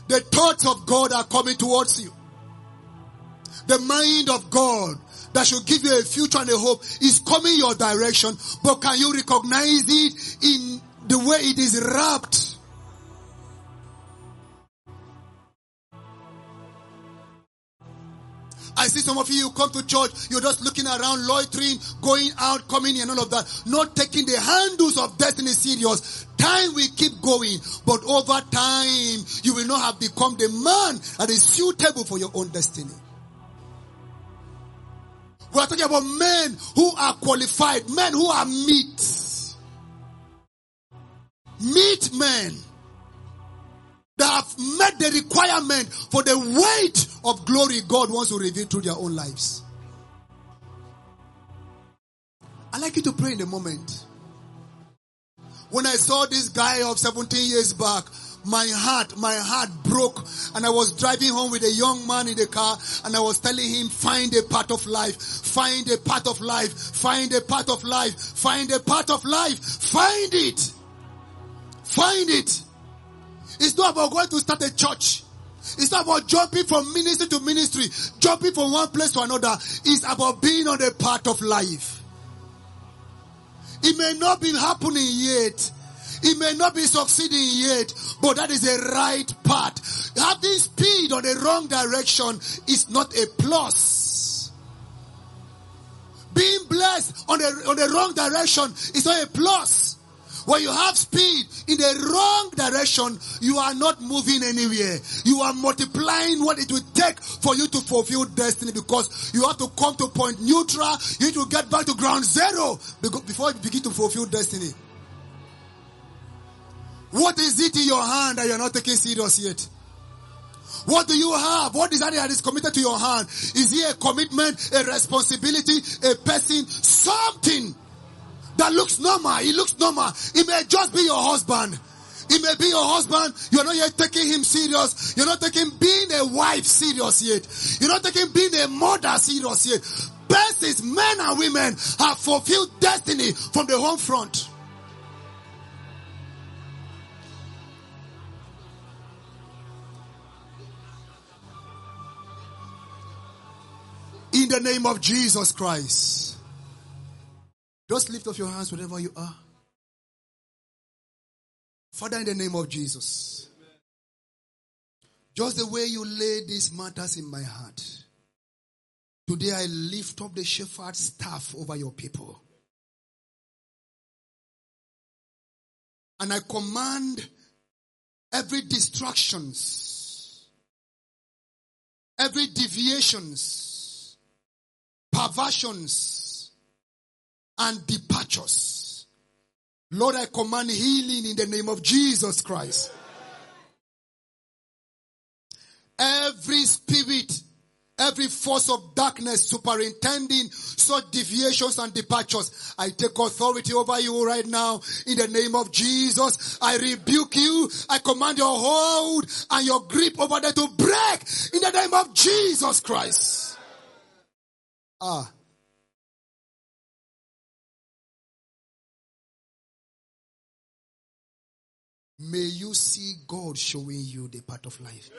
The thoughts of God are coming towards you. The mind of God that should give you a future and a hope is coming your direction. But can you recognize it in the way it is wrapped? I see some of you come to church, you're just looking around, loitering, going out, coming in, and all of that. Not taking the handles of destiny serious. Time will keep going, but over time, you will not have become the man that is suitable for your own destiny. We are talking about men who are qualified, men who are meat. Meat men that have met the requirement for the weight of glory God wants to reveal through their own lives. I'd like you to pray in a moment. When I saw this guy of 17 years back, my heart broke, and I was driving home with a young man in the car, and I was telling him, find a part of life, find a part of life, find a part of life, find a part of life, find it. Find it. It's not about going to start a church. It's not about jumping from ministry to ministry, jumping from one place to another. It's about being on a part of life. It may not be happening yet. It may not be succeeding yet, but that is a right path. Having speed on the wrong direction is not a plus. Being blessed on the wrong direction is not a plus. When you have speed in the wrong direction, you are not moving anywhere. You are multiplying what it will take for you to fulfill destiny, because you have to come to point neutral. You need to get back to ground zero before you begin to fulfill destiny. What is it in your hand that you are not taking serious yet? What do you have? What is that is committed to your hand? Is it a commitment, a responsibility, a person, something that looks normal? It looks normal. It may just be your husband. It may be your husband. You're not yet taking him serious. You're not taking being a wife serious yet. You're not taking being a mother serious yet. Persons, men and women, have fulfilled destiny from the home front. In the name of Jesus Christ. Just lift up your hands wherever you are. Father, in the name of Jesus. Just the way you lay these matters in my heart. Today I lift up the shepherd's staff over your people. And I command every distractions, every deviations, perversions, and departures. Lord, I command healing in the name of Jesus Christ. Every spirit, every force of darkness superintending such deviations and departures, I take authority over you right now in the name of Jesus. I rebuke you. I command your hold and your grip over there to break in the name of Jesus Christ. May you see God showing you the path of life.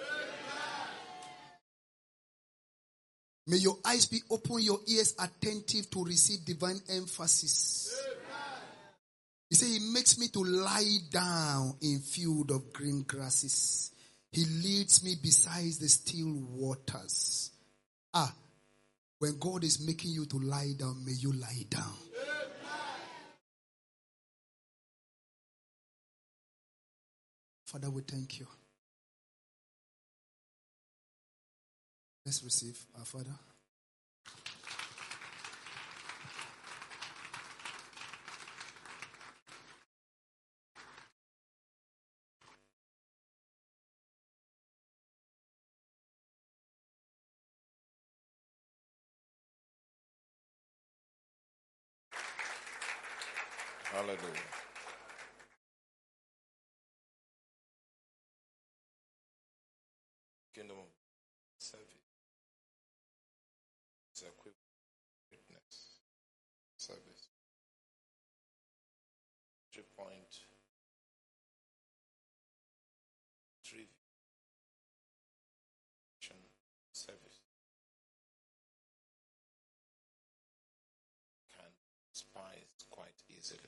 May your eyes be open, your ears attentive to receive divine emphasis. He said, he makes me to lie down in field of green grasses. He leads me beside the still waters. When God is making you to lie down, may you lie down. Father, we thank you. Let's receive our Father. Hallelujah. Kingdom of service. It's equipped witness service. 3.3 despised quite easily.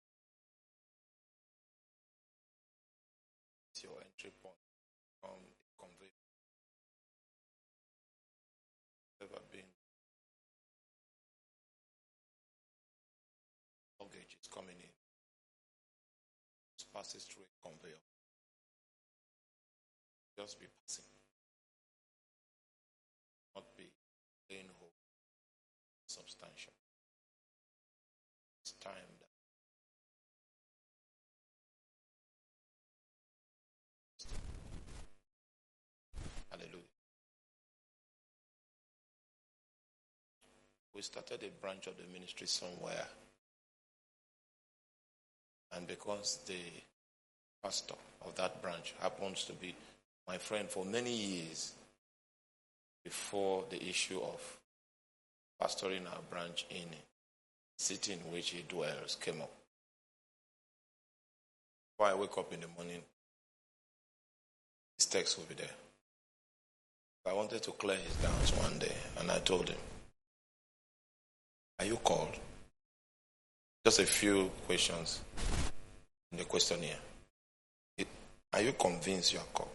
It's your entry point from conviction. Ever been? Luggage is coming in. It passes through a conveyor. Just be passing. Not be laying hold. Substantial. It's time that hallelujah. We started a branch of the ministry somewhere. And because the pastor of that branch happens to be my friend for many years before the issue of pastoring our branch in the city in which he dwells came up. Before I wake up in the morning, his text will be there. I wanted to clear his doubts one day, and I told him, "Are you called?" Just a few questions in the questionnaire. Are you convinced you are called?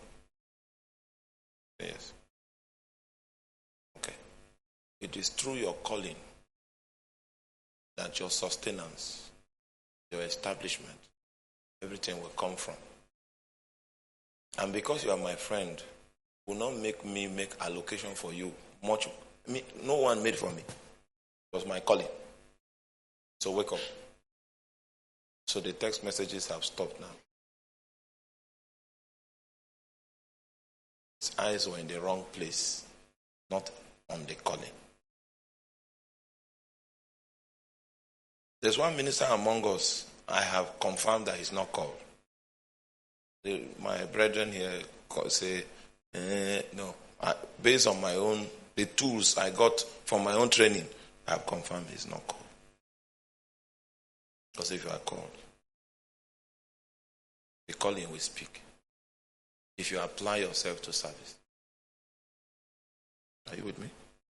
Yes. Okay. It is through your calling that your sustenance, your establishment, everything will come from. And because you are my friend, will not make me make allocation for you. No one made for me. It was my calling. So wake up. So the text messages have stopped now. His eyes were in the wrong place, not on the calling. There's one minister among us, I have confirmed that he's not called. My brethren here say, no. Based on the tools I got from my own training, I have confirmed he's not called. Because if you are called, the calling will speak. If you apply yourself to service. Are you with me?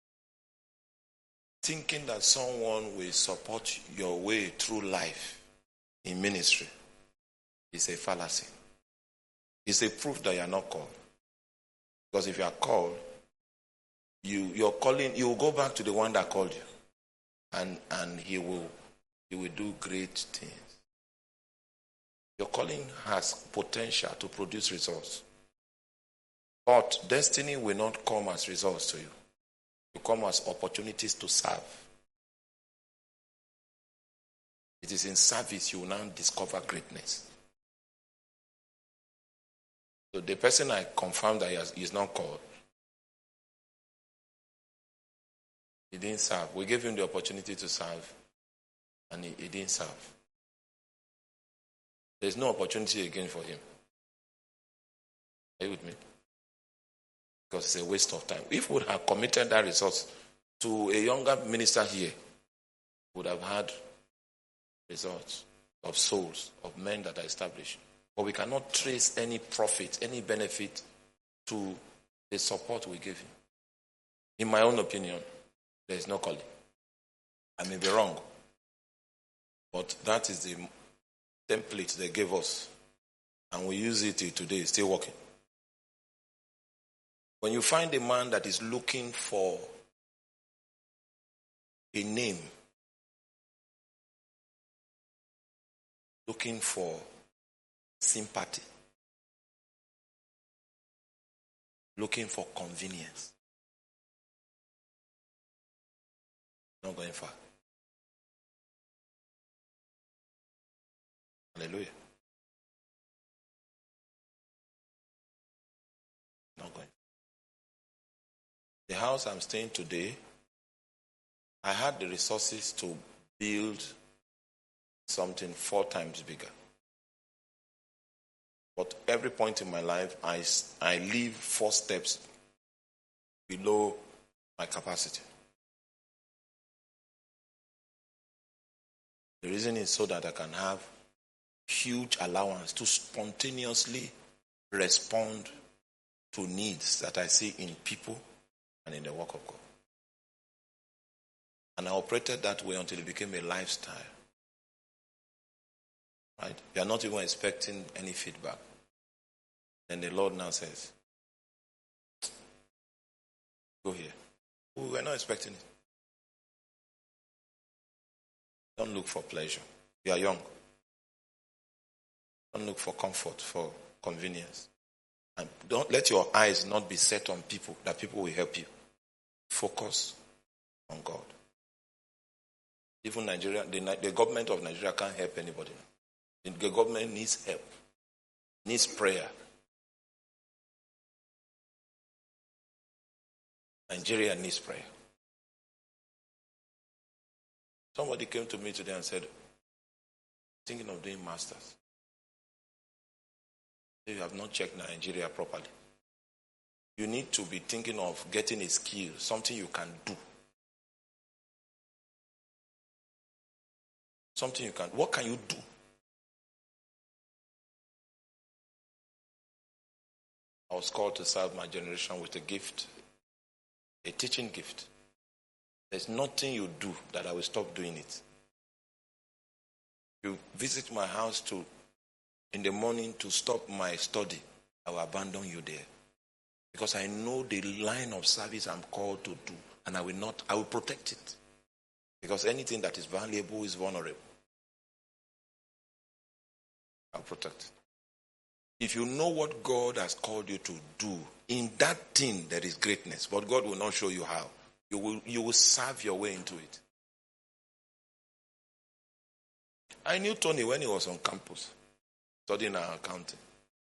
Thinking that someone will support your way through life in ministry is a fallacy. It's a proof that you are not called. Because if you are called, your calling, you will go back to the one that called you. And he will do great things. Your calling has potential to produce results. But destiny will not come as results to you. It will come as opportunities to serve. It is in service you will now discover greatness. So the person I confirmed that he is not called, he didn't serve. We gave him the opportunity to serve, and he didn't serve. There's no opportunity again for him. Are you with me? Because it's a waste of time. If we would have committed that resource to a younger minister here, we would have had results of souls, of men that are established. But we cannot trace any profit, any benefit to the support we gave him. In my own opinion, there is no calling. I may be wrong, but that is the template they gave us, and we use it till today. It's still working. When you find a man that is looking for a name, looking for sympathy, looking for convenience, not going far. Hallelujah. Not going. The house I'm staying today, I had the resources to build something 4 times bigger. But every point in my life, I live 4 steps below my capacity. The reason is so that I can have huge allowance to spontaneously respond to needs that I see in people and in the work of God. And I operated that way until it became a lifestyle. Right? You are not even expecting any feedback. And the Lord now says, go here. We were not expecting it. Don't look for pleasure. You are young. Don't look for comfort, for convenience. And don't let your eyes not be set on people, that people will help you. Focus on God. Even Nigeria, the government of Nigeria can't help anybody. The government needs help, needs prayer. Nigeria needs prayer. Somebody came to me today and said, thinking of doing masters. You have not checked Nigeria properly. You need to be thinking of getting a skill, something you can do. Something you can. What can you do? I was called to serve my generation with a gift, a teaching gift. There's nothing you do that I will stop doing it. You visit my house in the morning to stop my study, I will abandon you there. Because I know the line of service I'm called to do, and I will protect it. Because anything that is valuable is vulnerable. I'll protect it. If you know what God has called you to do, in that thing there is greatness, but God will not show you how. You will serve your way into it. I knew Tony when he was on campus, studying our accounting.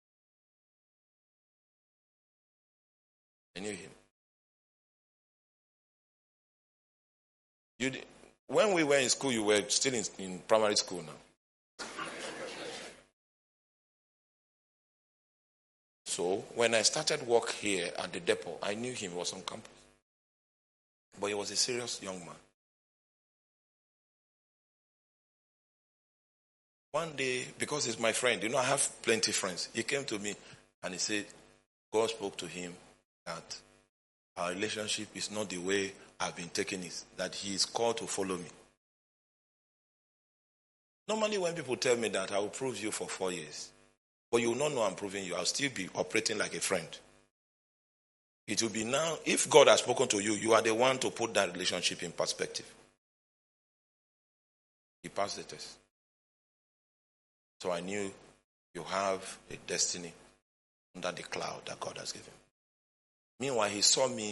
I knew him. When we were in school, you were still in primary school now. So when I started work here at the depot, I knew him was on campus. But he was a serious young man. One day, because he's my friend, I have plenty of friends. He came to me and he said, God spoke to him that our relationship is not the way I've been taking it, that he is called to follow me. Normally when people tell me that, I will prove you for 4 years. But you will not know I'm proving you. I'll still be operating like a friend. It will be now, if God has spoken to you, you are the one to put that relationship in perspective. He passed the test. So I knew you have a destiny under the cloud that God has given. Meanwhile, he saw me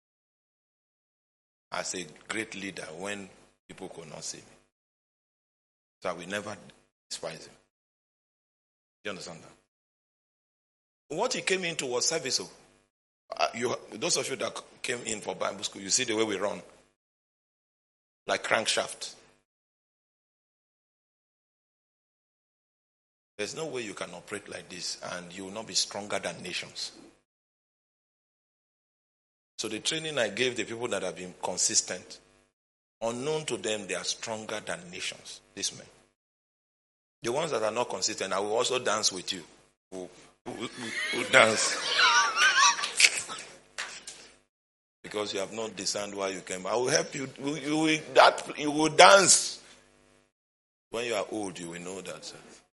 as a great leader when people could not see me. So I will never despise him. Do you understand that? What he came into was service. Those of you that came in for Bible school, you see the way we run. Like crankshaft. There's no way you can operate like this and you will not be stronger than nations. So the training I gave the people that have been consistent, unknown to them, they are stronger than nations, these men. The ones that are not consistent, I will also dance with you. We'll dance. Because you have not discerned why you came. I will help you. You will dance. When you are old, you will know that.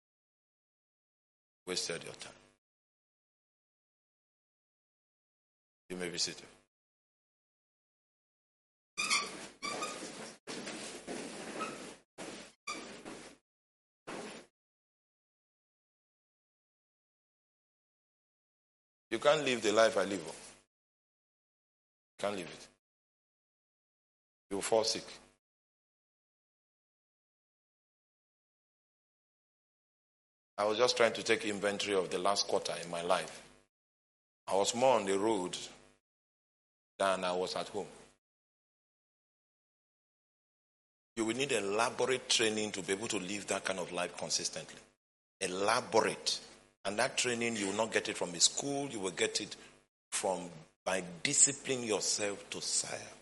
Wasted your time. You may be seated. You can't live the life I live. You can't live it. You will fall sick. I was just trying to take inventory of the last quarter in my life. I was more on the road than I was at home. You will need elaborate training to be able to live that kind of life consistently. Elaborate. And that training, you will not get it from a school. You will get it by disciplining yourself to serve.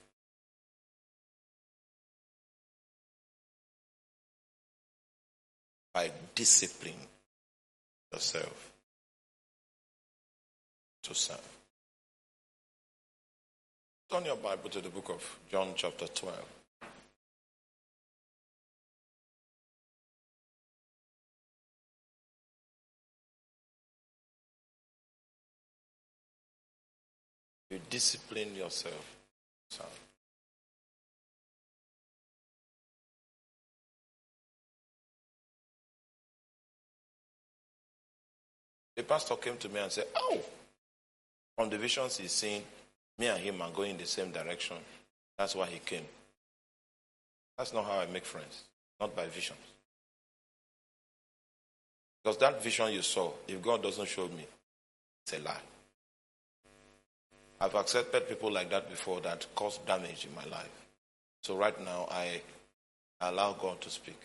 By disciplining yourself to serve. Turn your Bible to the book of John chapter 12. You discipline yourself. So, the pastor came to me and said, "Oh, from the visions he's seen, me and him are going in the same direction. That's why he came." That's not how I make friends. Not by visions. Because that vision you saw, if God doesn't show me, it's a lie. I've accepted people like that before that caused damage in my life. So right now, I allow God to speak.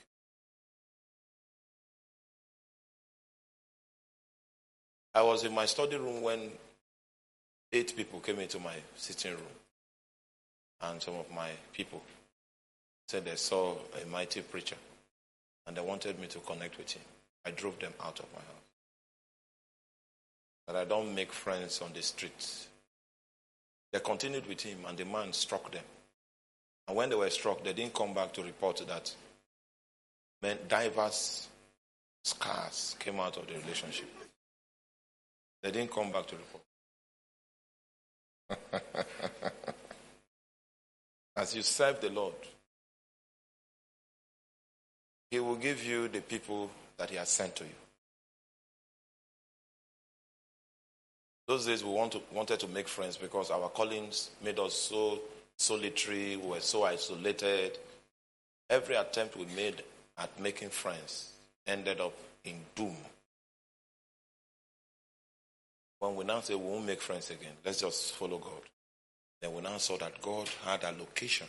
I was in my study room when 8 people came into my sitting room. And some of my people said they saw a mighty preacher and they wanted me to connect with him. I drove them out of my house. But I don't make friends on the streets. They continued with him and the man struck them. And when they were struck, they didn't come back to report that diverse scars came out of the relationship. They didn't come back to report. As you serve the Lord, He will give you the people that He has sent to you. Those days we wanted to make friends because our callings made us so solitary, we were so isolated. Every attempt we made at making friends ended up in doom. When we now say we won't make friends again, let's just follow God. Then we now saw that God had a location.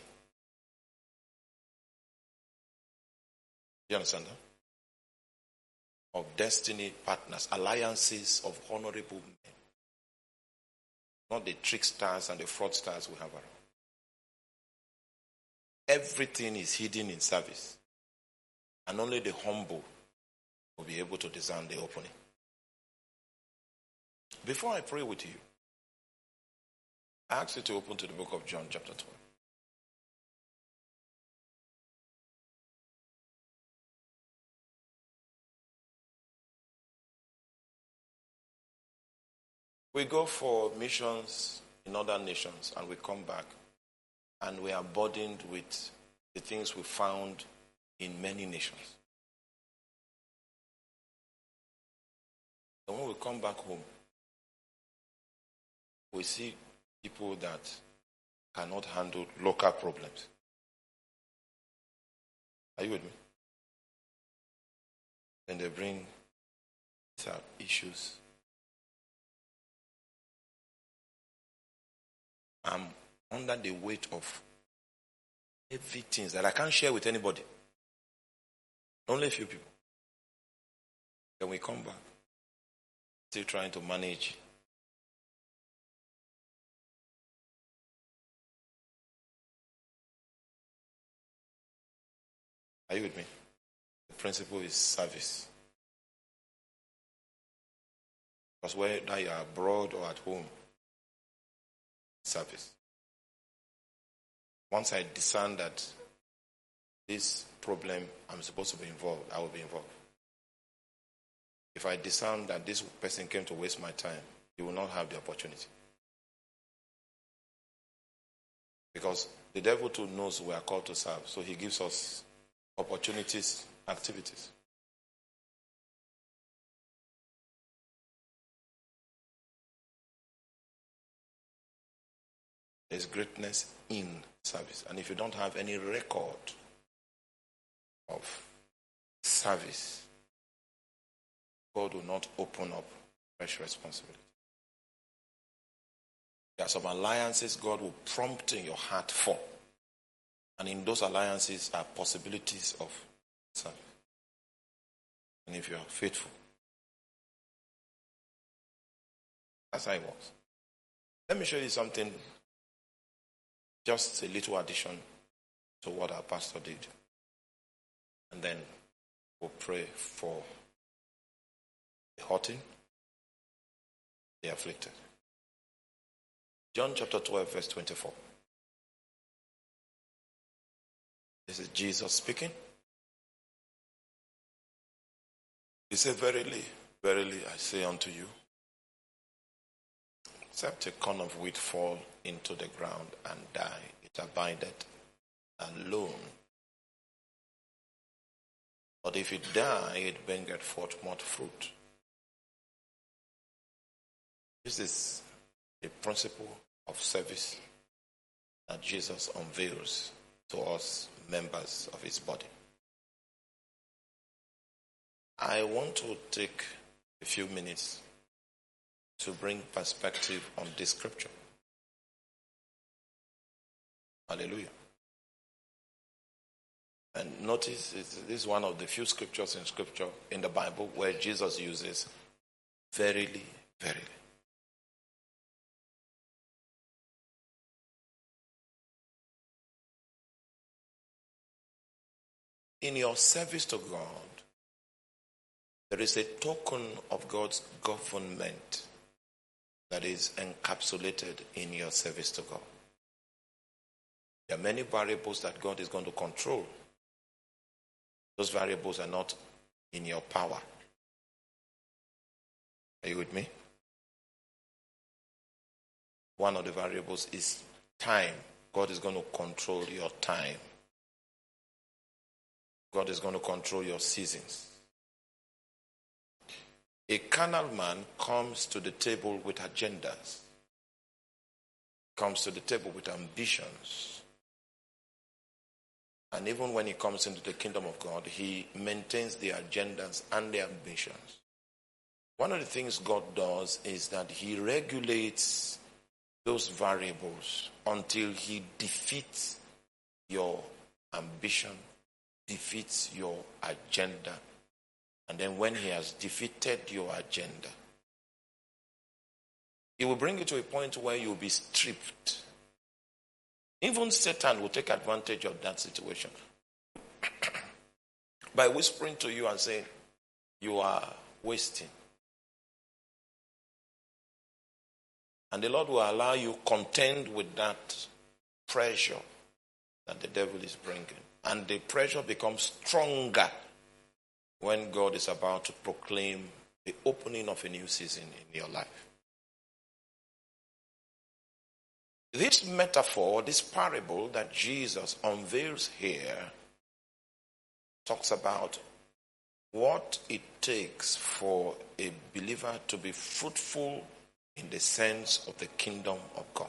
Do you understand that? Of destiny partners, alliances of honorable men. Not the tricksters and the fraudsters we have around. Everything is hidden in service. And only the humble will be able to discern the opening. Before I pray with you, I ask you to open to the book of John chapter 12. We go for missions in other nations and we come back and we are burdened with the things we found in many nations. And when we come back home, we see people that cannot handle local problems. Are you with me? And they bring these are issues. I'm under the weight of heavy things that I can't share with anybody. Only a few people. Then we come back, still trying to manage. Are you with me? The principle is service. Because whether you are abroad or at home, service. Once I discern that this problem I'm supposed to be involved, I will be involved. If I discern that this person came to waste my time, he will not have the opportunity. Because the devil too knows we are called to serve, so he gives us opportunities, activities. There's greatness in service. And if you don't have any record of service, God will not open up fresh responsibility. There are some alliances God will prompt in your heart for. And in those alliances are possibilities of service. And if you are faithful, that's how it works. Let me show you something. Just a little addition to what our pastor did. And then we'll pray for the hurting, the afflicted. John chapter 12, verse 24. This is Jesus speaking. He said, "Verily, verily, I say unto you, Except a corn of wheat fall into the ground and die, it abideth alone. But if it die, it bringeth forth much fruit. This is the principle of service that Jesus unveils to us, members of his body. I want to take a few minutes to bring perspective on this scripture. Hallelujah. And notice this is one of the few scriptures in the Bible where Jesus uses verily, verily. In your service to God, there is a token of God's government that is encapsulated in your service to God. There are many variables that God is going to control. Those variables are not in your power. Are you with me? One of the variables is time. God is going to control your time. God is going to control your seasons. A carnal man comes to the table with agendas, comes to the table with ambitions. And even when he comes into the kingdom of God, he maintains the agendas and the ambitions. One of the things God does is that he regulates those variables until he defeats your ambition, defeats your agenda. And then when he has defeated your agenda, he will bring you to a point where you will be stripped. Even Satan will take advantage of that situation by whispering to you and saying, you are wasting. And the Lord will allow you contend with that pressure that the devil is bringing. And the pressure becomes stronger when God is about to proclaim the opening of a new season in your life. This metaphor, this parable that Jesus unveils here, talks about what it takes for a believer to be fruitful in the sense of the kingdom of God.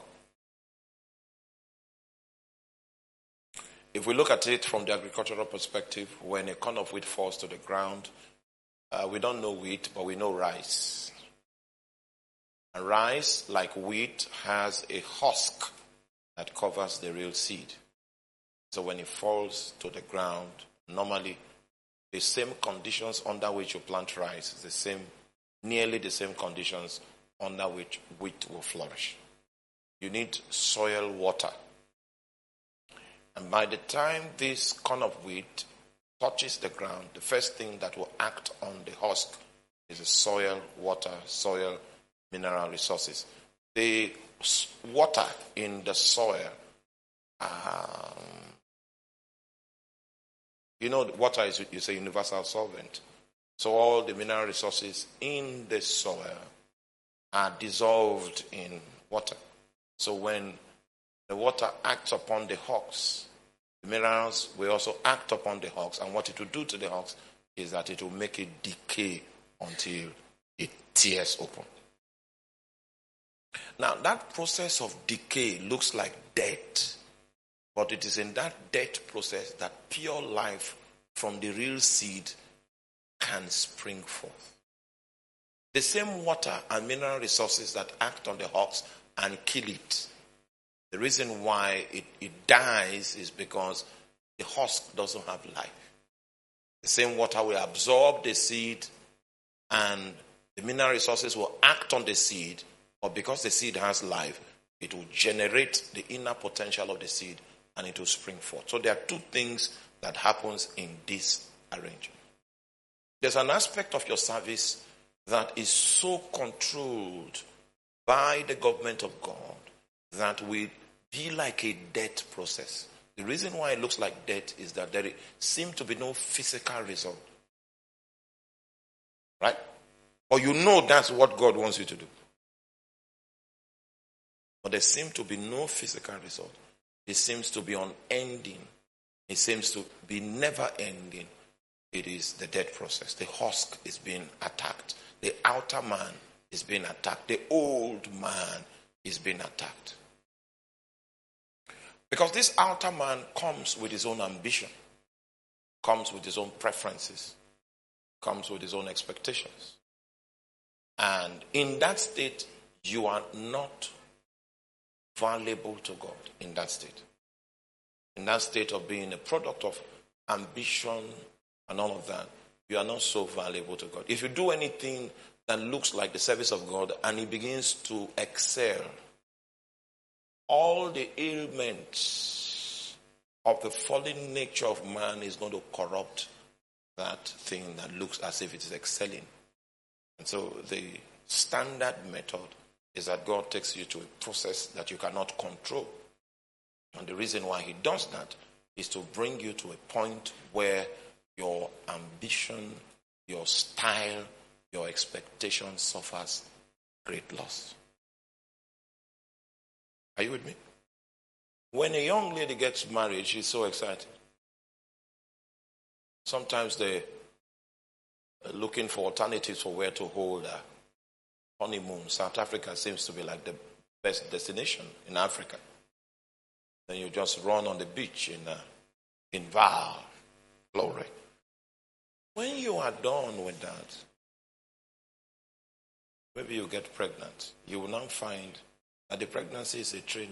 If we look at it from the agricultural perspective, when a corn of wheat falls to the ground, we don't know wheat, but we know rice. And rice, like wheat, has a husk that covers the real seed. So when it falls to the ground, normally the same conditions under which you plant rice is nearly the same conditions under which wheat will flourish. You need soil, water. And by the time this corn of wheat touches the ground, the first thing that will act on the husk is the soil, water, soil, mineral resources. The water in the soil, water is a universal solvent. So all the mineral resources in the soil are dissolved in water. So when the water acts upon the husks, the minerals will also act upon the husks. And what it will do to the husks is that it will make it decay until it tears open. Now, that process of decay looks like death. But it is in that death process that pure life from the real seed can spring forth. The same water and mineral resources that act on the husks and kill it. The reason why it dies is because the husk doesn't have life. The same water will absorb the seed and the mineral resources will act on the seed, but because the seed has life, it will generate the inner potential of the seed and it will spring forth. So there are two things that happens in this arrangement. There's an aspect of your service that is so controlled by the government of God that will be like a death process. The reason why it looks like death is that there seems to be no physical result. Right? Or that's what God wants you to do. but there seems to be no physical result. It seems to be unending. It seems to be never ending. It is the death process. The husk is being attacked. The outer man is being attacked. The old man is being attacked. Because this outer man comes with his own ambition, comes with his own preferences, comes with his own expectations. And in that state, you are not valuable to God in that state. In that state of being a product of ambition and all of that, you are not so valuable to God. If you do anything that looks like the service of God and he begins to excel, all the ailments of the fallen nature of man is going to corrupt that thing that looks as if it is excelling. And so the standard method is that God takes you to a process that you cannot control. And the reason why he does that is to bring you to a point where your ambition, your style, your expectation suffers great loss. Are you with me? When a young lady gets married, she's so excited. Sometimes they're looking for alternatives for where to hold a honeymoon. South Africa seems to be like the best destination in Africa. Then you just run on the beach in Vaal, glory. When you are done with that, maybe you get pregnant. You will now find that the pregnancy is a training.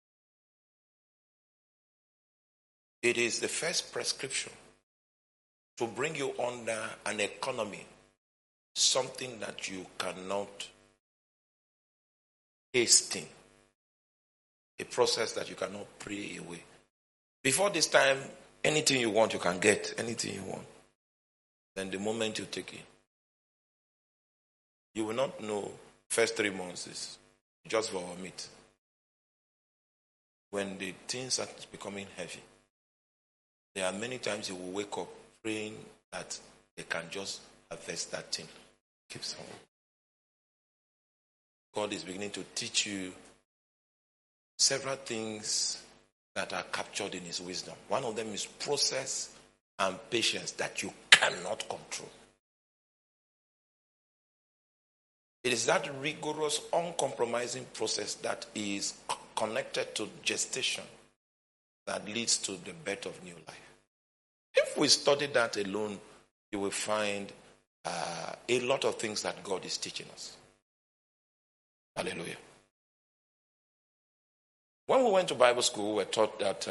It is the first prescription to bring you under an economy, something that you cannot hasten, a process that you cannot pray away. Before this time, anything you want, you can get anything you want. Then the moment you take it, you will not know first 3 months is just vomit. When the things are becoming heavy, there are many times you will wake up praying that they can just harvest that thing. Keep some. God is beginning to teach you several things that are captured in his wisdom. One of them is process and patience that you cannot control. It is that rigorous, uncompromising process that is connected to gestation that leads to the birth of new life. If we study that alone, you will find a lot of things that God is teaching us. Hallelujah. When we went to Bible school, we were taught that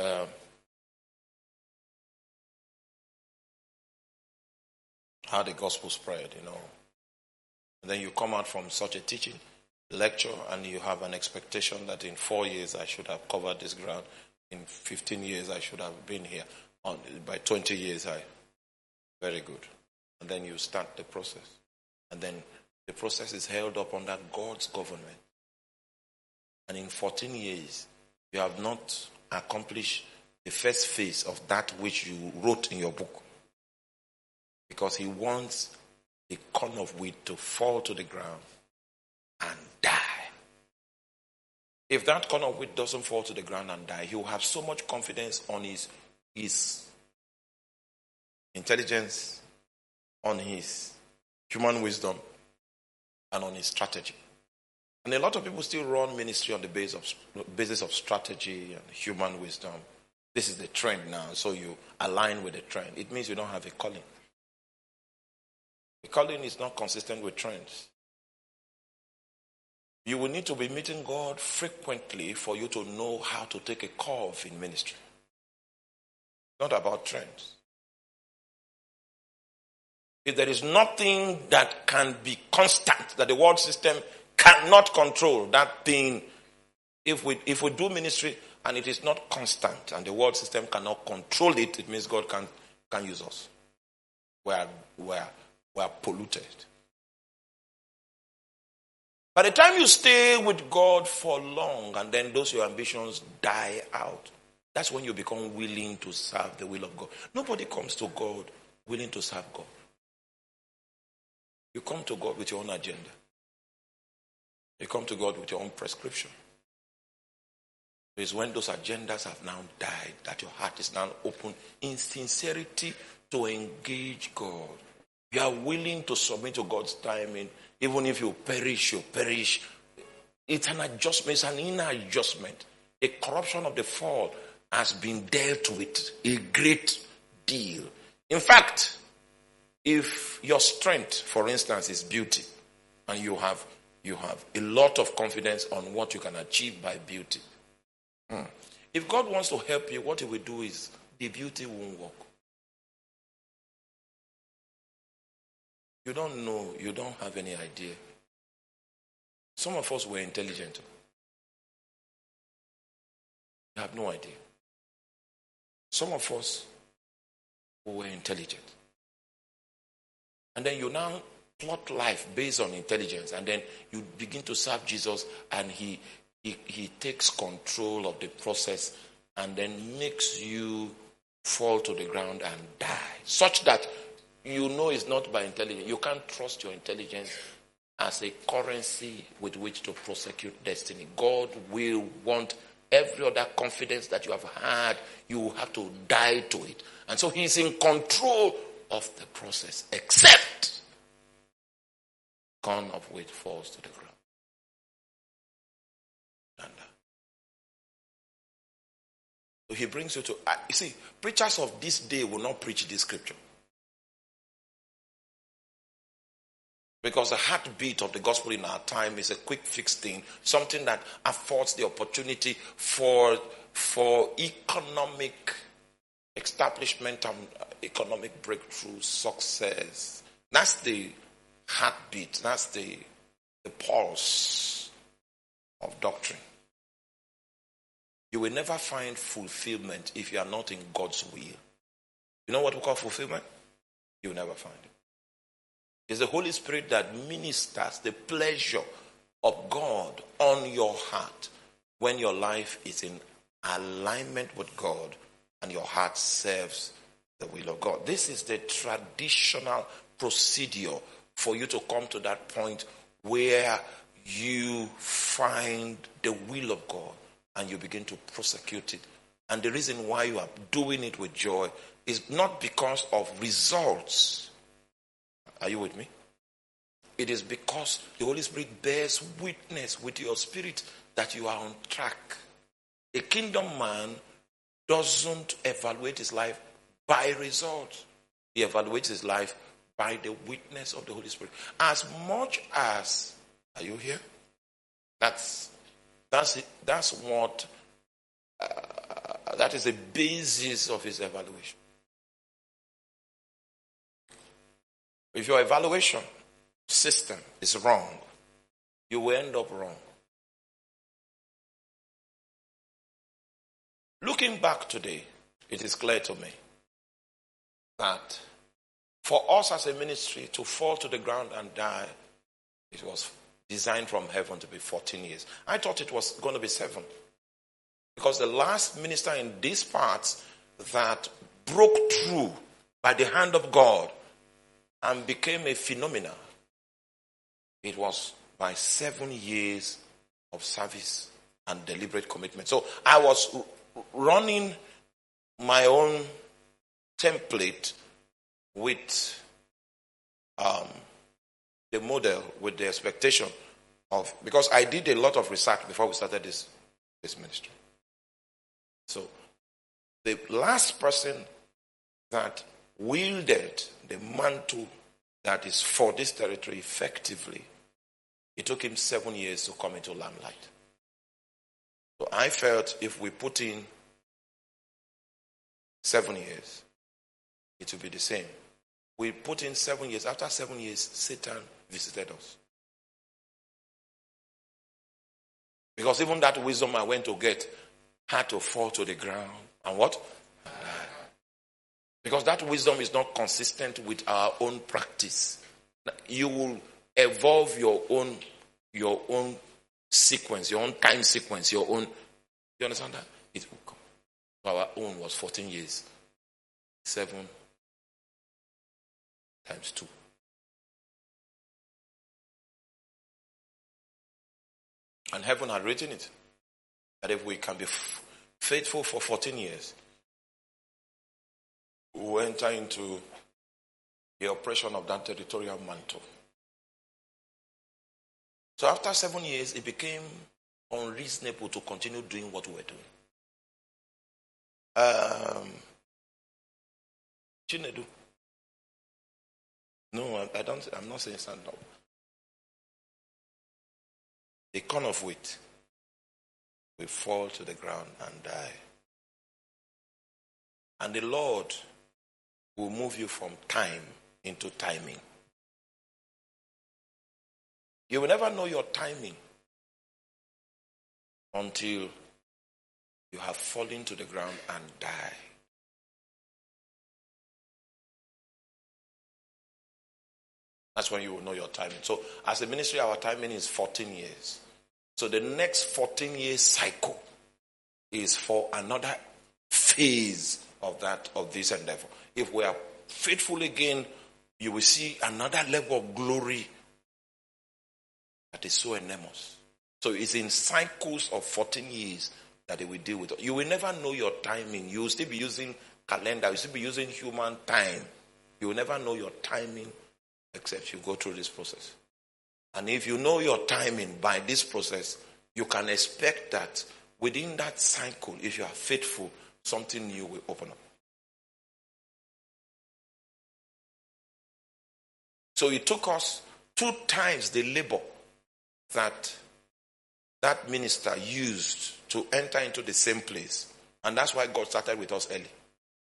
how the gospel spread, And then you come out from such a teaching lecture and you have an expectation that in 4 years I should have covered this ground. In 15 years I should have been here. By 20 years very good. And then you start the process. And then the process is held up under God's government. And in 14 years, you have not accomplished the first phase of that which you wrote in your book. Because he wants the corn of wheat to fall to the ground and die. If that corn of wheat doesn't fall to the ground and die, he will have so much confidence on his intelligence, on his human wisdom, and on his strategy. And a lot of people still run ministry on the basis of strategy and human wisdom. This is the trend now, so you align with the trend. It means you don't have a calling. The calling is not consistent with trends. You will need to be meeting God frequently for you to know how to take a curve in ministry. Not about trends. If there is nothing that can be constant, that the world system cannot control, that thing, if we do ministry and it is not constant and the world system cannot control it, it means God can use us. We are polluted. By the time you stay with God for long and then those your ambitions die out, that's when you become willing to serve the will of God. Nobody comes to God willing to serve God. You come to God with your own agenda. You come to God with your own prescription. It's when those agendas have now died that your heart is now open in sincerity to engage God. You are willing to submit to God's timing. Even if you perish, you perish. It's an adjustment. It's an inner adjustment. A corruption of the fall has been dealt with a great deal. In fact, if your strength, for instance, is beauty, and you have a lot of confidence on what you can achieve by beauty. If God wants to help you, what he will do is the beauty won't work. You don't know, you don't have any idea. Some of us were intelligent. You have no idea. Some of us were intelligent. And then you now plot life based on intelligence, and then you begin to serve Jesus, and he takes control of the process and then makes you fall to the ground and die, such that you know it's not by intelligence. You can't trust your intelligence as a currency with which to prosecute destiny. God will want every other confidence that you have had, you have to die to it. And so he's in control of the process, except corn of wheat falls to the ground. And so he brings you to, you see, preachers of this day will not preach this scripture. Because the heartbeat of the gospel in our time is a quick fix thing, something that affords the opportunity for economic establishment and economic breakthrough, success. That's the heartbeat, that's the pulse of doctrine. You will never find fulfillment if you are not in God's will. You know what we call fulfillment? You will never find it. It's the Holy Spirit that ministers the pleasure of God on your heart when your life is in alignment with God and your heart serves the will of God. This is the traditional procedure for you to come to that point where you find the will of God and you begin to prosecute it. And the reason why you are doing it with joy is not because of results. Are you with me? It is because the Holy Spirit bears witness with your spirit that you are on track. A kingdom man doesn't evaluate his life by results. He evaluates his life by the witness of the Holy Spirit. As much as, are you here? That's what, that is the basis of his evaluation. If your evaluation system is wrong, you will end up wrong. Looking back today, it is clear to me that for us as a ministry to fall to the ground and die, it was designed from heaven to be 14 years. I thought it was going to be 7. Because the last minister in these parts that broke through by the hand of God and became a phenomenon, it was by 7 years of service and deliberate commitment. So I was running my own template with the model, with the expectation of, because I did a lot of research before we started this ministry. So the last person that wielded the mantle that is for this territory effectively, it took him 7 years to come into limelight. So I felt if we put in 7 years, it will be the same. We put in 7 years. After 7 years, Satan visited us. Because even that wisdom I went to get had to fall to the ground. And what? Because that wisdom is not consistent with our own practice. You will evolve your own sequence, your own time sequence, your own. You understand that? It will come. Our own was 14 years. 7 times 2. And heaven had written it. That if we can be faithful for 14 years, we will enter into the operation of that territorial mantle. So after 7 years, it became unreasonable to continue doing what we were doing. Chinedu. No, I'm not saying stand up. A corn of wheat will fall to the ground and die. And the Lord will move you from time into timing. You will never know your timing until you have fallen to the ground and died. That's when you will know your timing. So as a ministry, our timing is 14 years. So the next 14-year cycle is for another phase of this endeavor. If we are faithful again, you will see another level of glory that is so enormous. So it's in cycles of 14 years that it will deal with it. You will never know your timing. You will still be using calendar. You will still be using human time. You will never know your timing except you go through this process. And if you know your timing by this process, you can expect that within that cycle, if you are faithful, something new will open up. So it took us 2 times the labor that minister used to enter into the same place. And that's why God started with us early.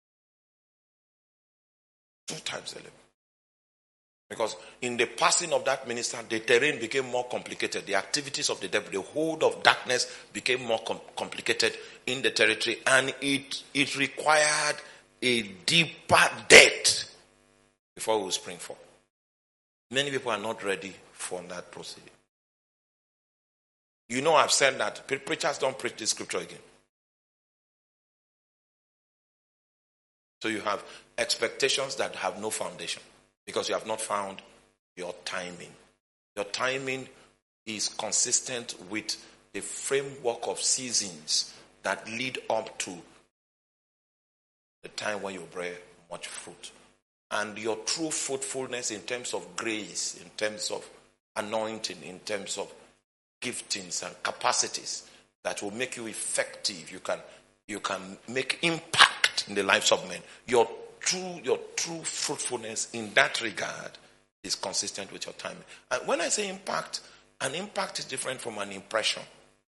2 times the labor. Because in the passing of that minister, the terrain became more complicated. The activities of the devil, the hold of darkness became more complicated in the territory. And it required a deeper depth before we will spring forth. Many people are not ready for that procedure. You know, I've said that preachers don't preach this scripture again. So you have expectations that have no foundation because you have not found your timing. Your timing is consistent with the framework of seasons that lead up to the time when you bear much fruit. And your true fruitfulness in terms of grace, in terms of anointing, in terms of giftings and capacities that will make you effective. You can make impact in the lives of men. Your true fruitfulness in that regard is consistent with your timing. And when I say impact, an impact is different from an impression.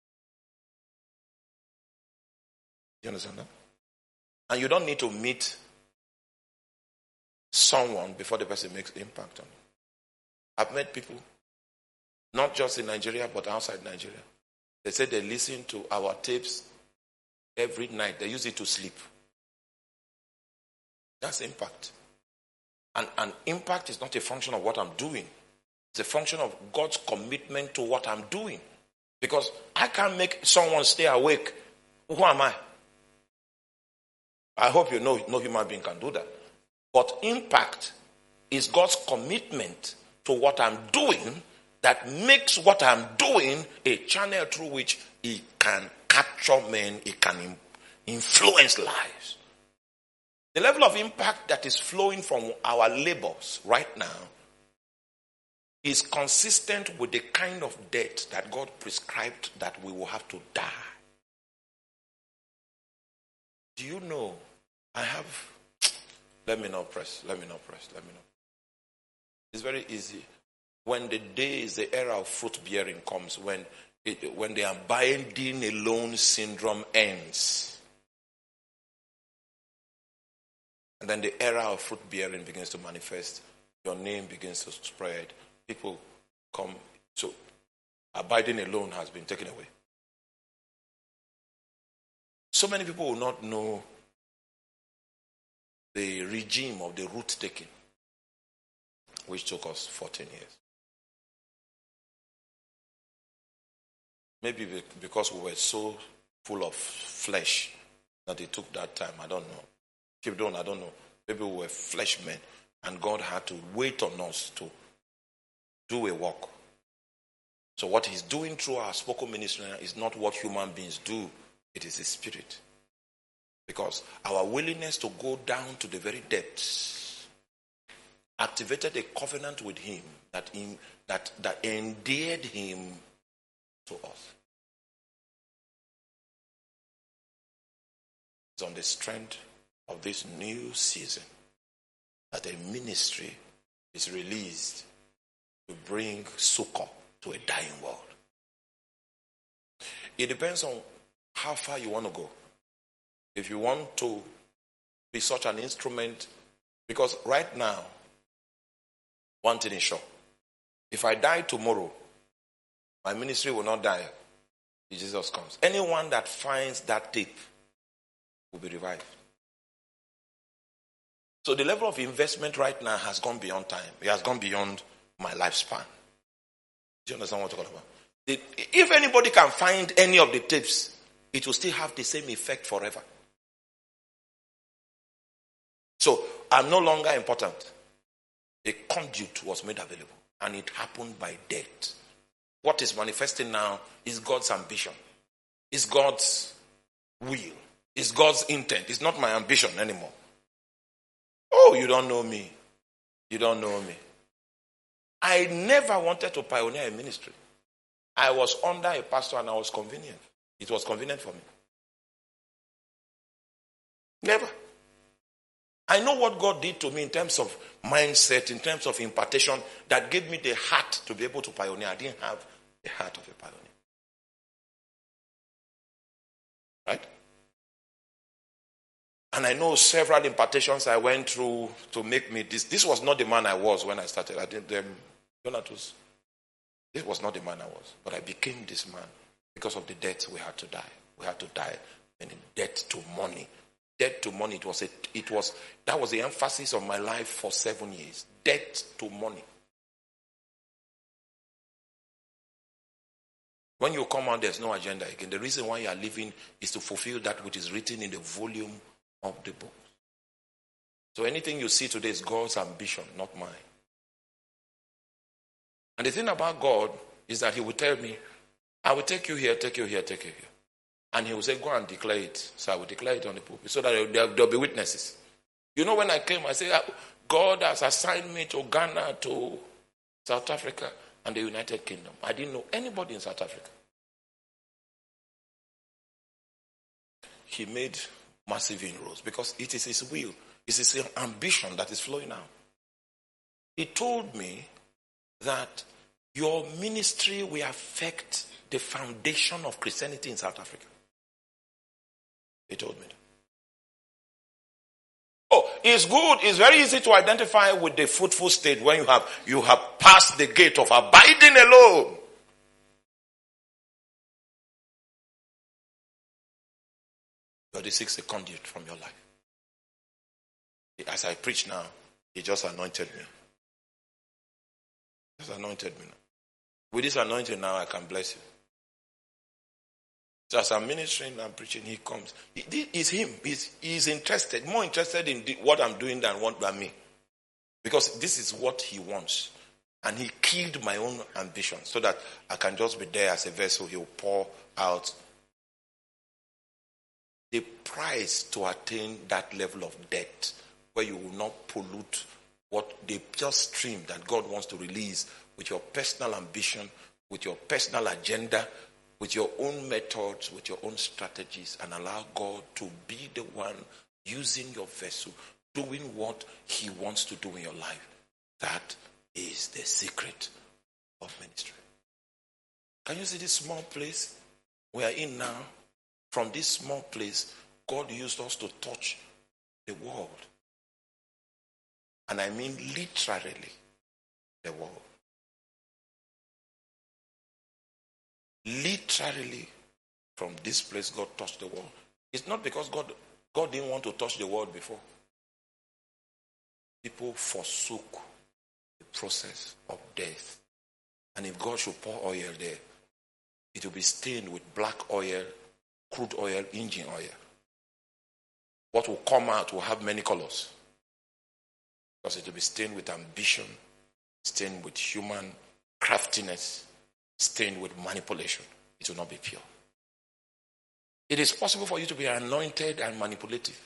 You understand that? And you don't need to meet someone before the person makes impact on you. I've met people, not just in Nigeria, but outside Nigeria. They say they listen to our tapes every night. They use it to sleep. That's impact. And impact is not a function of what I'm doing. It's a function of God's commitment to what I'm doing. Because I can't make someone stay awake. Who am I? I hope you know no human being can do that. But impact is God's commitment to what I'm doing that makes what I'm doing a channel through which it can capture men, it can influence lives. The level of impact that is flowing from our labors right now is consistent with the kind of death that God prescribed that we will have to die. Do you know, let me not press. It's very easy. When the era of fruit bearing comes, when the abiding alone syndrome ends, and then the era of fruit bearing begins to manifest, your name begins to spread, people come. So abiding alone has been taken away. So many people will not know the regime of the root taking, which took us 14 years. Maybe because we were so full of flesh that it took that time. I don't know. If you don't, I don't know. Maybe we were flesh men and God had to wait on us to do a work. So what he's doing through our spoken ministry is not what human beings do. It is his spirit. Because our willingness to go down to the very depths activated a covenant with him that endeared him to us. It's on the strength of this new season that a ministry is released to bring succor to a dying world. It depends on how far you want to go. If you want to be such an instrument, because right now, one thing is sure. If I die tomorrow, my ministry will not die if Jesus comes. Anyone that finds that tape will be revived. So the level of investment right now has gone beyond time. It has gone beyond my lifespan. Do you understand what I'm talking about? If anybody can find any of the tapes, it will still have the same effect forever. So I'm no longer important. A conduit was made available, and it happened by death. What is manifesting now is God's ambition. It's God's will. It's God's intent. It's not my ambition anymore. Oh, you don't know me. You don't know me. I never wanted to pioneer a ministry. I was under a pastor and I was convenient. It was convenient for me. Never. I know what God did to me in terms of mindset, in terms of impartation, that gave me the heart to be able to pioneer. I didn't have the heart of a pioneer. Right? And I know several impartations I went through to make me this. This was not the man I was when I started. I didn't. Donatus. This was not the man I was. But I became this man because of the death we had to die. We had to die. And death to money. Death to money. That was the emphasis of my life for 7 years. Death to money. When you come out, there's no agenda again. The reason why you are living is to fulfill that which is written in the volume of the book. So anything you see today is God's ambition, not mine. And the thing about God is that he will tell me, I will take you here, take you here, take you here. And he will say, go and declare it. So I will declare it on the pulpit so that there will be witnesses. You know, when I came, I said, God has assigned me to Ghana, to South Africa, and the United Kingdom. I didn't know anybody in South Africa. He made massive inroads because it is his will. It is his ambition that is flowing out. He told me that your ministry will affect the foundation of Christianity in South Africa. He told me that. Oh, it's good. It's very easy to identify with the fruitful state when you have passed the gate of abiding alone. God seeks a conduit from your life. As I preach now, he just anointed me. Just anointed me now. With this anointing now, I can bless you. So as I'm ministering and preaching, he comes. It's him. He's interested, more interested in what I'm doing than me. Because this is what he wants. And he killed my own ambition so that I can just be there as a vessel. He'll pour out. The price to attain that level of depth where you will not pollute what the pure stream that God wants to release with your personal ambition, with your personal agenda, with your own methods, with your own strategies, and allow God to be the one using your vessel, doing what he wants to do in your life. That is the secret of ministry. Can you see this small place we are in now? From this small place, God used us to touch the world. And I mean literally the world. Literally, from this place, God touched the world. It's not because God didn't want to touch the world before. People forsook the process of death. And if God should pour oil there, it will be stained with black oil, crude oil, engine oil. What will come out will have many colors. Because it will be stained with ambition, stained with human craftiness, stained with manipulation, it will not be pure. It is possible for you to be anointed and manipulative.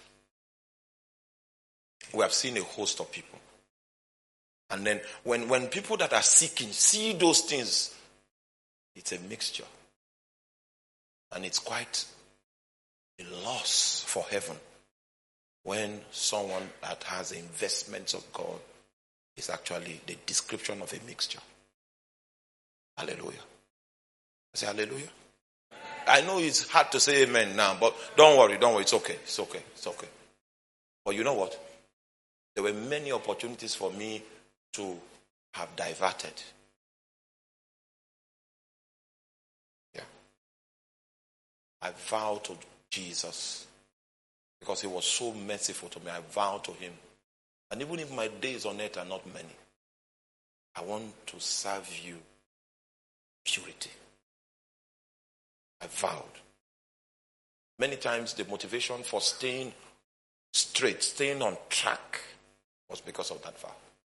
We have seen a host of people. And then when people that are seeking see those things, it's a mixture. And it's quite a loss for heaven when someone that has investments of God is actually the description of a mixture. Hallelujah. I say hallelujah. I know it's hard to say amen now, but don't worry. It's okay. But you know what? There were many opportunities for me to have diverted. Yeah. I vowed to Jesus because he was so merciful to me. I vowed to him. And even if my days on earth are not many, I want to serve you purity. I vowed. Many times the motivation for staying straight, staying on track, was because of that vow.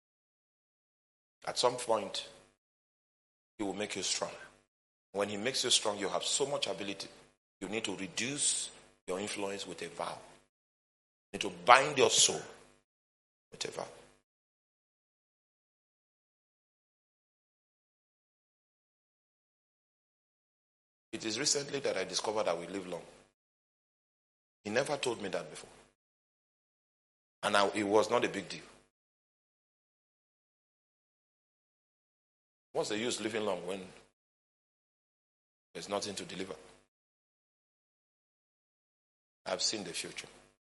At some point, he will make you strong. When he makes you strong, you have so much ability. You need to reduce your influence with a vow. You need to bind your soul with a vow. It is recently that I discovered that we live long. He never told me that before. And it was not a big deal. What's the use living long when there's nothing to deliver? I've seen the future.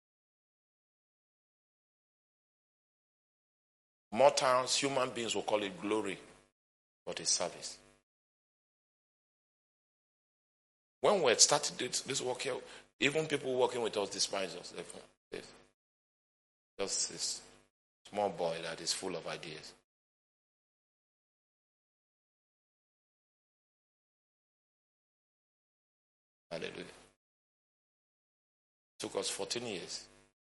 Mortals, human beings will call it glory, but it's service. When we started this work here, even people working with us despise us. Just this small boy that is full of ideas. Hallelujah. It took us 14 years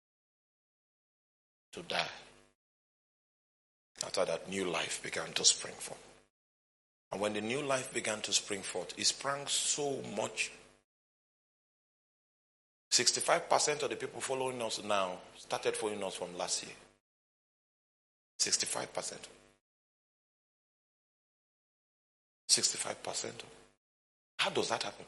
to die. After that, new life began to spring forth. And when the new life began to spring forth, it sprang so much. 65% of the people following us now started following us from last year. 65%. 65%. How does that happen?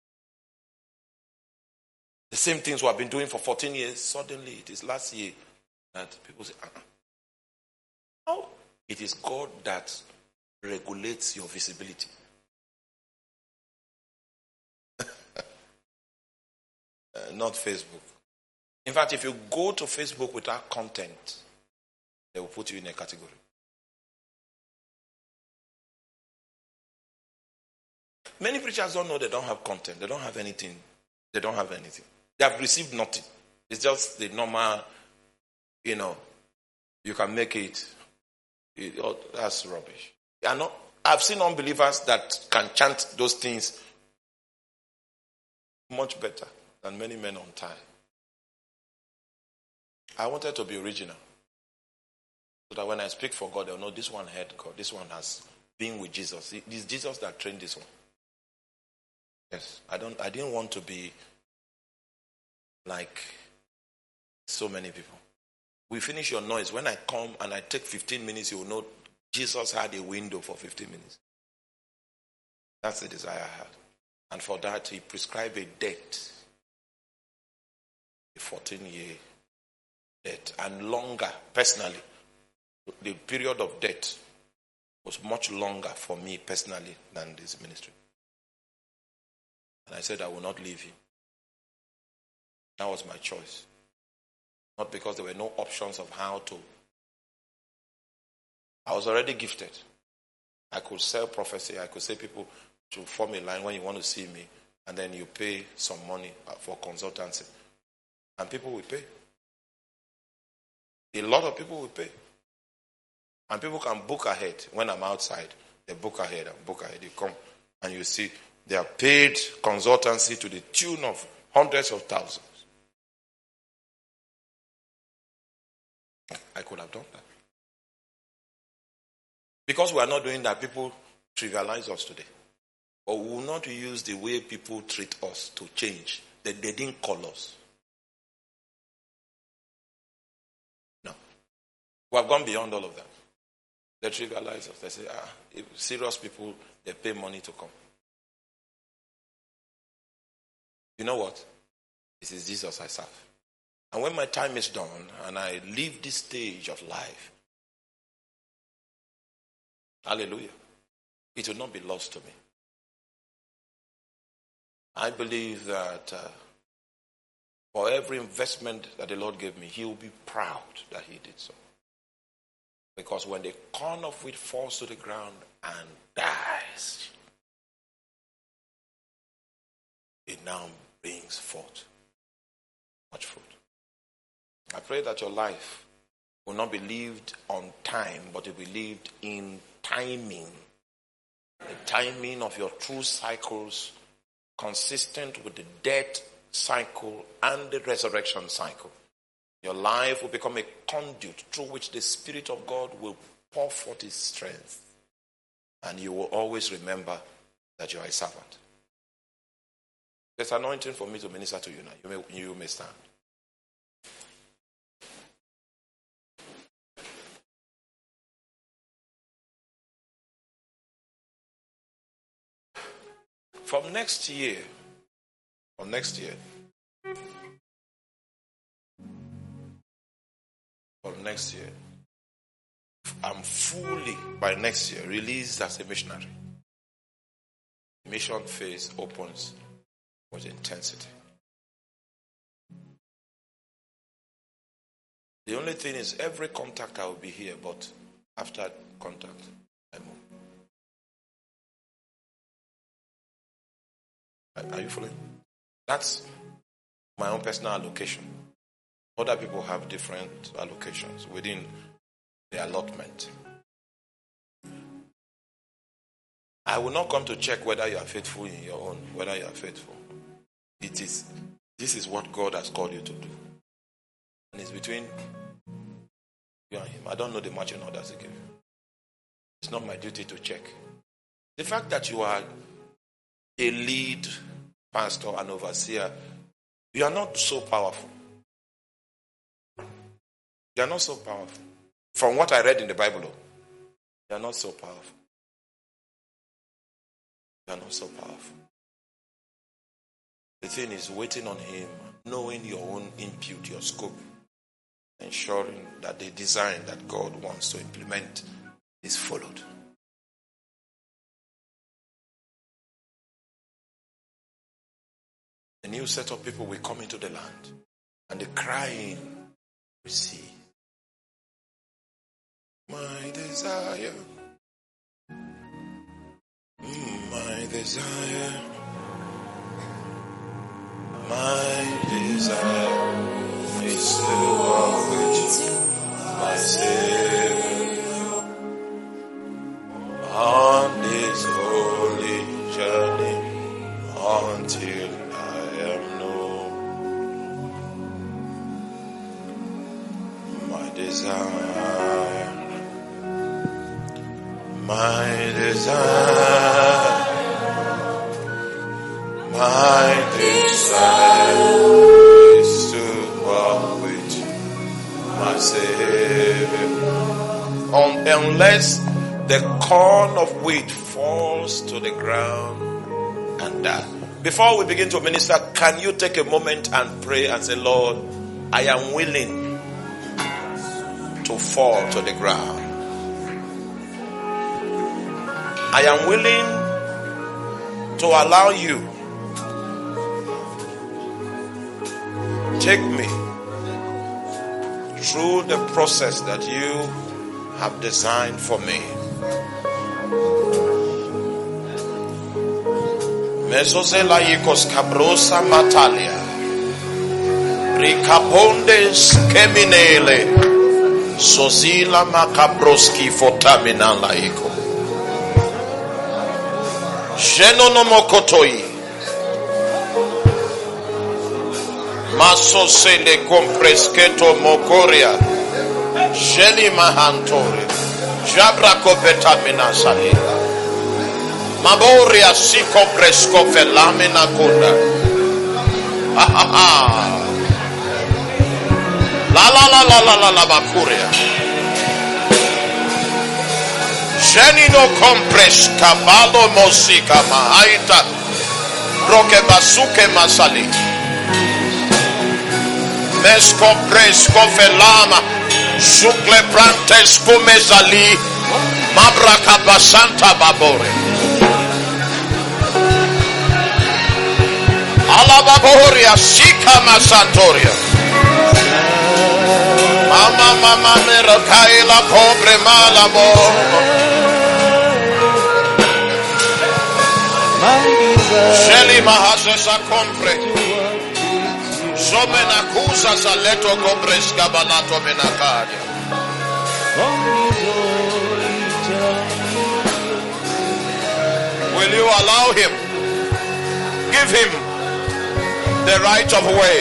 The same things we have been doing for 14 years, suddenly it is last year that people say, How? It is God that regulates your visibility. Not Facebook. In fact, if you go to Facebook without content, they will put you in a category. Many preachers don't know they don't have content. They don't have anything. They don't have anything. They have received nothing. It's just the normal, you can make it. That's rubbish. I've seen unbelievers that can chant those things much better than many men on time. I wanted to be original. So that when I speak for God, they'll know this one heard God. This one has been with Jesus. It is Jesus that trained this one. Yes. I didn't want to be like so many people. We finish your noise. When I come and I take 15 minutes, you will know Jesus had a window for 15 minutes. That's the desire I had. And for that, he prescribed a debt. A 14-year debt. And longer, personally. The period of debt was much longer for me personally than this ministry. And I said I will not leave him. That was my choice. Not because there were no options of how to. I was already gifted. I could sell prophecy. I could say people to form a line when you want to see me, and then you pay some money for consultancy. And people will pay. A lot of people will pay. And people can book ahead. When I'm outside, they book ahead and book ahead. You come and you see they are paid consultancy to the tune of hundreds of thousands. I could have done that. Because we are not doing that, people trivialize us today. But we will not use the way people treat us to change. They didn't call us. No. We have gone beyond all of that. They trivialize us. They say, if serious people, they pay money to come. You know what? This is Jesus I serve. And when my time is done and I leave this stage of life, hallelujah, it will not be lost to me. I believe that for every investment that the Lord gave me, He will be proud that He did so. Because when the corn of wheat falls to the ground and dies, it now brings forth much fruit. I pray that your life will not be lived on time, but it will be lived in timing. The timing of your true cycles consistent with the death cycle and the resurrection cycle. Your life will become a conduit through which the Spirit of God will pour forth His strength. And you will always remember that you are a servant. There's anointing for me to minister to you now. You may stand. From next year, I'm fully, by next year, released as a missionary. Mission phase opens with intensity. The only thing is, every contact I will be here, but after contact, I move. Are you following? That's my own personal allocation. Other people have different allocations within the allotment. I will not come to check whether you are faithful in your own, whether you are faithful. This is what God has called you to do. And it's between you and Him. I don't know the marching orders He gave you. It's not my duty to check. The fact that you are a lead pastor and overseer, you are not so powerful. You are not so powerful. From what I read in the Bible, you are not so powerful. You are not so powerful. The thing is waiting on Him, knowing your own input, your scope, ensuring that the design that God wants to implement is followed. A new set of people will come into the land, and the crying will cease. My desire, my desire, my desire is to walk with my Savior on this holy journey until desire, my desire, my desire is to walk with my Savior. Unless the corn of wheat falls to the ground and die. Before we begin to minister, can you take a moment and pray and say, Lord, I am willing to fall to the ground. I am willing to allow you take me through the process that you have designed for me. Mezozela yikos cabrosa matalia. Ricapondes keminele. Sozila makabroski fotamina laiko. Genonomokotoi. Maso sele compresketo mokoria. Jeli mahantore. Jabra kopetamina salila. Maboria siko presko felamina kunda. La la la la la la la bakuria. Genino compres cabalo mosika mahaita. Roke basuke masali. Mesco presco felama. Sukle prantes kumezali. Mabraka basanta babore. Alababoria sika masantoria. Mama mera kaila pobre malamo. Sheli mahasesa compre. Somena kusa saleto compres kabanato menakadia. Will you allow him? Give him the right of way.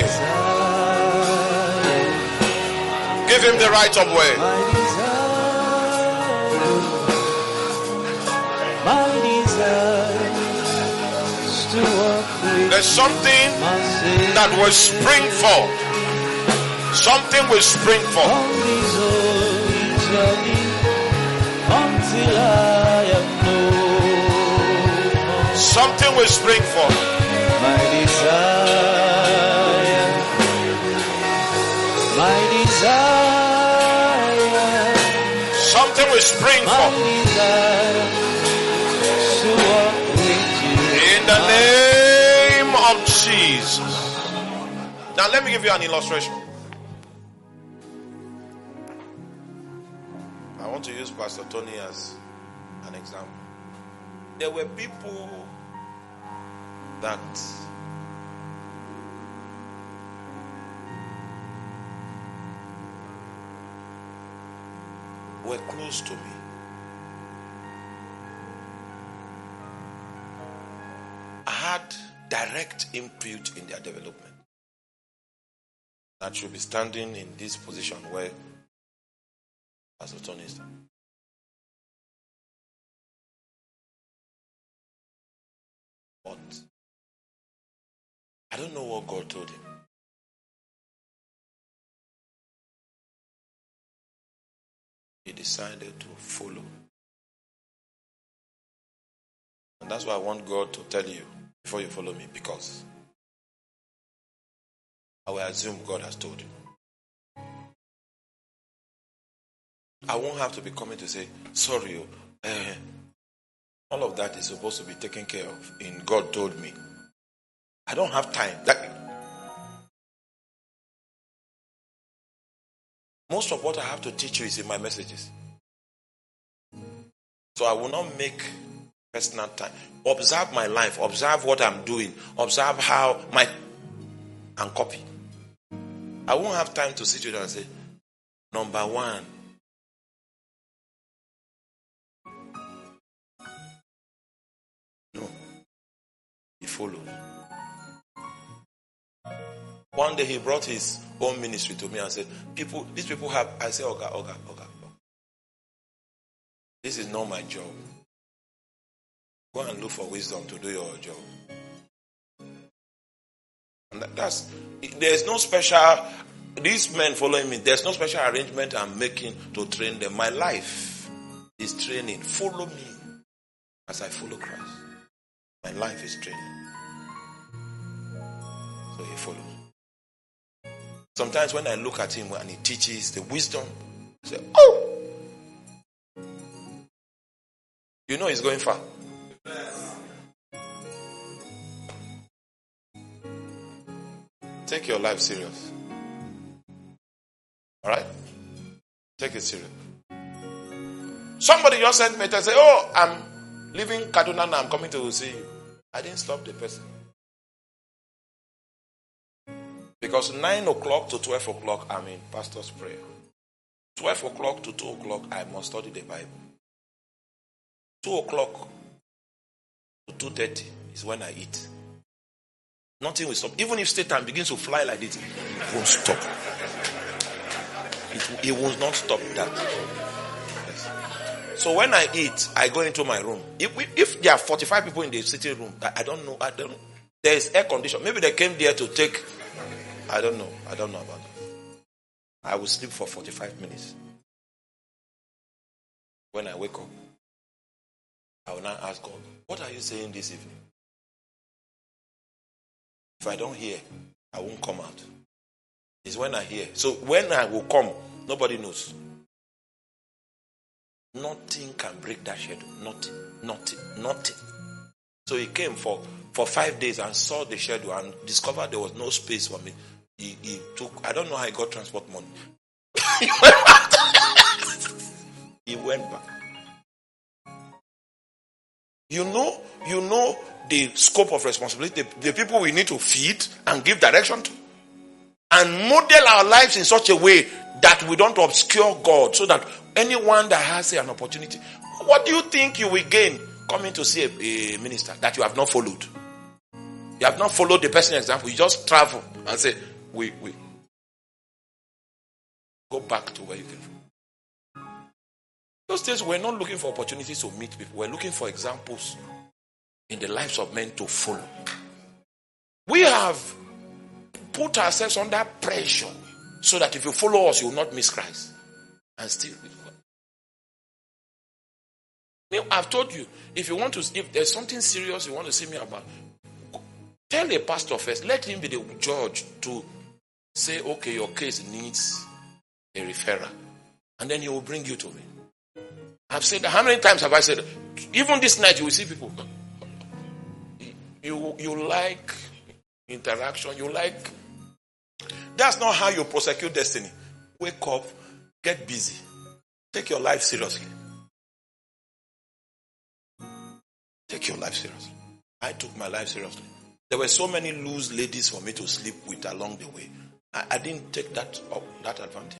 Give him the right of way. There's something that will spring forth. Something will spring forth. Something will spring forth. My desire. Something will spring forth. In the name of Jesus. Now let me give you an illustration. I want to use Pastor Tony as an example. There were people that were close to me. I had direct input in their development. That should be standing in this position where Pastor Tony is. But I don't know what God told him. He decided to follow. And that's why I want God to tell you before you follow me, because I will assume God has told you. I won't have to be coming to say, sorry, all of that is supposed to be taken care of in God told me. I don't have time. Most of what I have to teach you is in my messages. So I will not make personal time. Observe my life. Observe what I'm doing. Observe how and copy. I won't have time to sit you down and say, number one, no. He follows. One day he brought his own ministry to me and said, these people have, I said, Oga. This is not my job. Go and look for wisdom to do your job. And there's no special, these men following me, there's no special arrangement I'm making to train them. My life is training. Follow me as I follow Christ. My life is training. So he follows. Sometimes when I look at him and he teaches the wisdom, I say, oh! You know he's going far. Take your life serious. Alright? Take it serious. Somebody just sent me and say, oh, I'm leaving Kaduna now, I'm coming to see you. I didn't stop the person. Because 9 o'clock to 12 o'clock, I'm in pastor's prayer. 12 o'clock to 2 o'clock, I must study the Bible. 2 o'clock to 2:30 is when I eat. Nothing will stop. Even if Satan begins to fly like this, it won't stop. It will not stop that. Yes. So when I eat, I go into my room. If there are 45 people in the sitting room, I don't know. There is air condition. Maybe they came there to take. I don't know about that. I will sleep for 45 minutes. When I wake up, I will now ask God, what are you saying this evening? If I don't hear, I won't come out. It's when I hear. So when I will come, nobody knows. Nothing can break that schedule. Nothing. So he came for 5 days and saw the schedule and discovered there was no space for me. He took, I don't know how he got transport money. He went back. You know the scope of responsibility, the people we need to feed and give direction to. And model our lives in such a way that we don't obscure God, so that anyone that has an opportunity, what do you think you will gain coming to see a minister that you have not followed? You have not followed the person's example. You just travel and say, we go back to where you came from. Those days we're not looking for opportunities to meet people. We're looking for examples in the lives of men to follow. We have put ourselves under pressure so that if you follow us, you will not miss Christ. And still, I've told you, if there's something serious you want to see me about, tell a pastor first. Let him be the judge to say, okay, your case needs a referral. And then he will bring you to me. I've said that. How many times have I said that? Even this night you will see people. You like interaction. You like. That's not how you prosecute destiny. Wake up. Get busy. Take your life seriously. Take your life seriously. I took my life seriously. There were so many loose ladies for me to sleep with along the way. I didn't take that advantage.